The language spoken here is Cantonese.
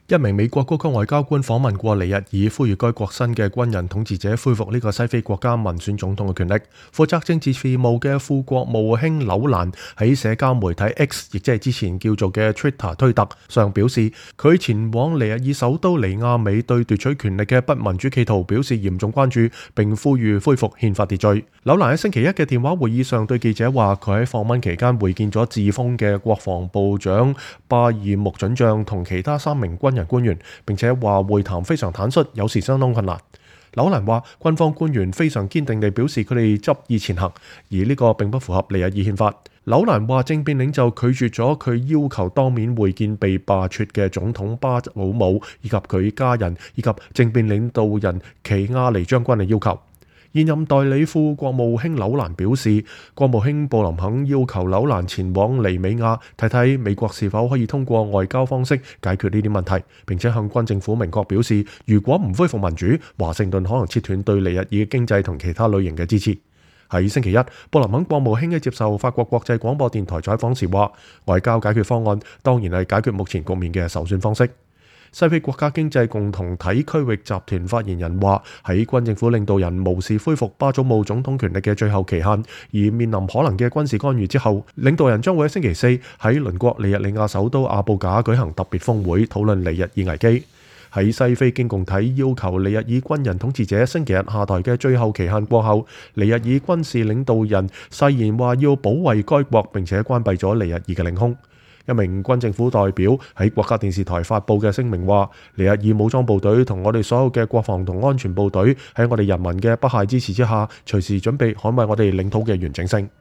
一名美國高級外交官訪問過尼日爾，呼籲該國新嘅軍人統治者恢復呢個西非國家民選總統嘅權力。負責政治事務嘅副國務卿紐蘭喺社交媒體 X， 亦即係之前叫做嘅 Twitter 推特上表示，佢前往尼日爾首都尼亞美對奪取權力嘅不民主企圖表示嚴重關注，並呼籲恢復憲法秩序。紐蘭喺星期一嘅電話會議上對記者話，佢喺訪問期間會見咗自封嘅國防部長巴爾穆准將同其他3名軍人官員，並且話會談非常坦率，有時相當困難。紐蘭話軍方官員非常堅定地表示佢哋執意前行，而呢個並不符合尼日爾憲法。紐蘭話政變領袖拒絕咗佢要求當面會見被罷黜嘅總統巴祖姆以及佢家人以及政變領導人奇亞尼將軍嘅要求。現任代理副國務卿紐蘭表示，國務卿布林肯要求紐蘭前往尼美亞睇睇美國是否可以通過外交方式解決呢啲問題，並且向軍政府明確表示，如果唔恢復民主，華盛頓可能切斷對尼日爾嘅經濟同其他類型嘅支持。喺星期一，布林肯國務卿喺接受法國國際廣播電台採訪時話，外交解決方案當然係解決目前局面嘅首選方式。西非國家經濟共同體區域集團發言人話，喺軍政府領導人無視恢復巴祖姆總統權力嘅最後期限，而面臨可能嘅軍事干預之後，領導人將會喺星期四喺鄰國尼日利亞首都阿布賈舉行特別峰會，討論尼日爾危機。喺西非經共體要求尼日爾軍人統治者星期日下台嘅最後期限過後，尼日爾軍事領導人誓言話要保衛該國，並且關閉咗尼日爾嘅領空。一名軍政府代表喺國家電視台發佈嘅聲明話，尼日爾武裝部隊同我哋所有嘅國防同安全部隊喺我哋人民嘅不懈支持之下，隨時準備捍衛我哋領土嘅完整性。